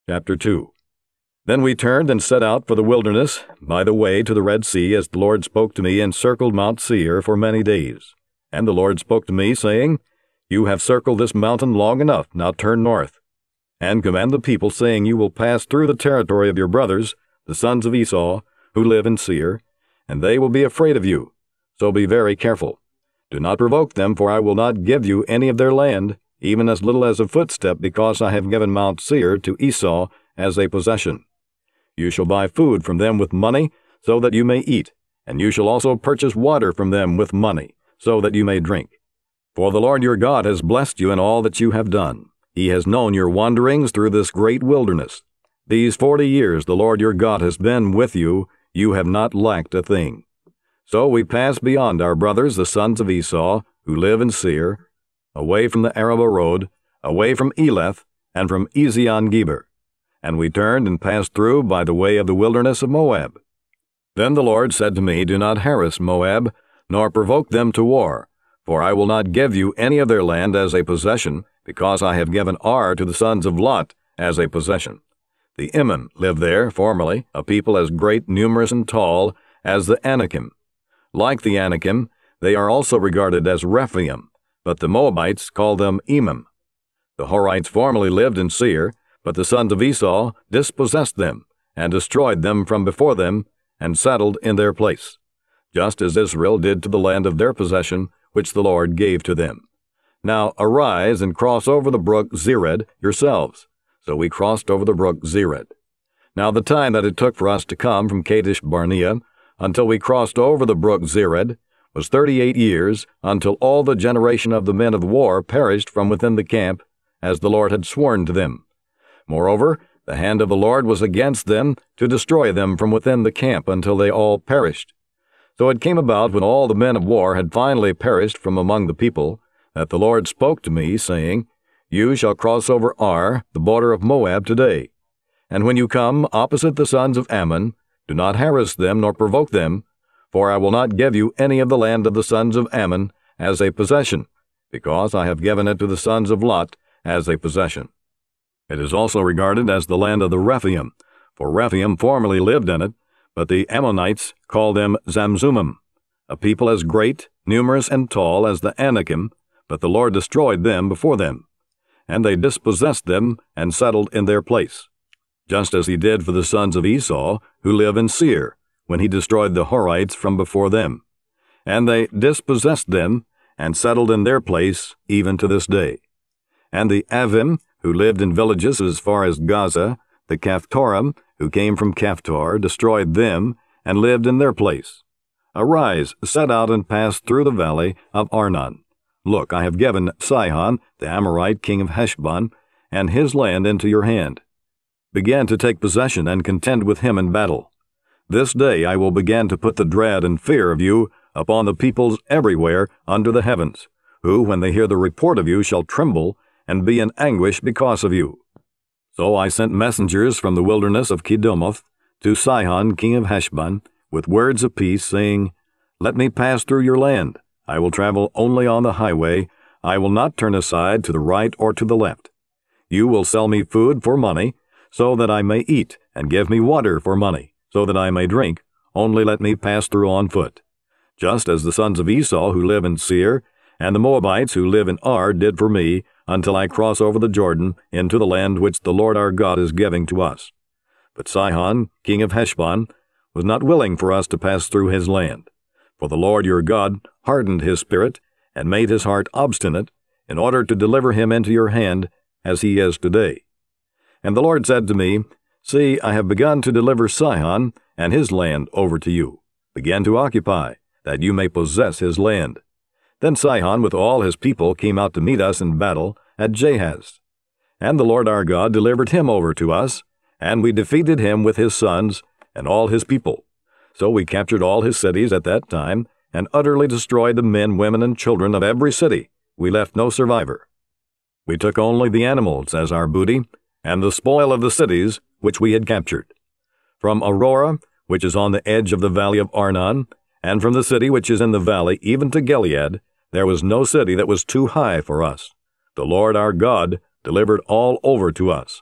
Chapter 2. Then we turned and set out for the wilderness by the way to the Red Sea, as the Lord spoke to me, and circled Mount Seir for many days. And the Lord spoke to me, saying, You have circled this mountain long enough, now turn north, and command the people, saying, You will pass through the territory of your brothers, the sons of Esau, who live in Seir, and they will be afraid of you. So be very careful. Do not provoke them, for I will not give you any of their land, even as little as a footstep, because I have given Mount Seir to Esau as a possession. You shall buy food from them with money, so that you may eat, and you shall also purchase water from them with money, so that you may drink. For the Lord your God has blessed you in all that you have done. He has known your wanderings through this great wilderness. These 40 years the Lord your God has been with you. You have not lacked a thing. So we passed beyond our brothers, the sons of Esau, who live in Seir, away from the Arabah road, away from Eleth, and from Ezion-Geber. And we turned and passed through by the way of the wilderness of Moab. Then the Lord said to me, Do not harass Moab, nor provoke them to war, for I will not give you any of their land as a possession, because I have given Ar to the sons of Lot as a possession. The Immon lived there formerly, a people as great, numerous, and tall as the Anakim. Like the Anakim, they are also regarded as Rephaim, but the Moabites call them Emim. The Horites formerly lived in Seir, but the sons of Esau dispossessed them, and destroyed them from before them, and settled in their place, just as Israel did to the land of their possession, which the Lord gave to them. Now arise and cross over the brook Zered yourselves. So we crossed over the brook Zered. Now the time that it took for us to come from Kadesh Barnea until we crossed over the brook Zered was 38 years, until all the generation of the men of war perished from within the camp, as the Lord had sworn to them. Moreover, the hand of the Lord was against them to destroy them from within the camp until they all perished. So it came about, when all the men of war had finally perished from among the people, that the Lord spoke to me, saying, You shall cross over Ar, the border of Moab, today. And when you come opposite the sons of Ammon, do not harass them nor provoke them, for I will not give you any of the land of the sons of Ammon as a possession, because I have given it to the sons of Lot as a possession. It is also regarded as the land of the Rephaim, for Rephaim formerly lived in it, but the Ammonites call them Zamzummim, a people as great, numerous, and tall as the Anakim, but the Lord destroyed them before them. And they dispossessed them and settled in their place, just as he did for the sons of Esau, who live in Seir, when he destroyed the Horites from before them. And they dispossessed them and settled in their place even to this day. And the Avim, who lived in villages as far as Gaza, the Caphtorim, who came from Caphtor, destroyed them and lived in their place. Arise, set out and pass through the valley of Arnon. Look, I have given Sihon, the Amorite king of Heshbon, and his land into your hand. Begin to take possession and contend with him in battle. This day I will begin to put the dread and fear of you upon the peoples everywhere under the heavens, who, when they hear the report of you, shall tremble and be in anguish because of you. So I sent messengers from the wilderness of Kedemoth to Sihon, king of Heshbon, with words of peace, saying, Let me pass through your land. I will travel only on the highway. I will not turn aside to the right or to the left. You will sell me food for money, so that I may eat, and give me water for money, so that I may drink. Only let me pass through on foot. Just as the sons of Esau who live in Seir, and the Moabites who live in Ar did for me, until I cross over the Jordan into the land which the Lord our God is giving to us. But Sihon, king of Heshbon, was not willing for us to pass through his land. For the Lord your God hardened his spirit, and made his heart obstinate, in order to deliver him into your hand, as he is today. And the Lord said to me, See, I have begun to deliver Sihon and his land over to you. Begin to occupy, that you may possess his land. Then Sihon with all his people came out to meet us in battle at Jahaz. And the Lord our God delivered him over to us, and we defeated him with his sons and all his people. So we captured all his cities at that time, and utterly destroyed the men, women, and children of every city. We left no survivor. We took only the animals as our booty, and the spoil of the cities which we had captured. From Aurora, which is on the edge of the valley of Arnon, and from the city which is in the valley, even to Gilead, there was no city that was too high for us. The Lord our God delivered all over to us.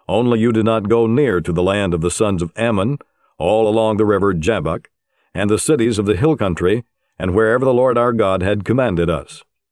only you did not go near to the land of the sons of Ammon, all along the river Jabbok, and the cities of the hill country, and wherever the Lord our God had commanded us.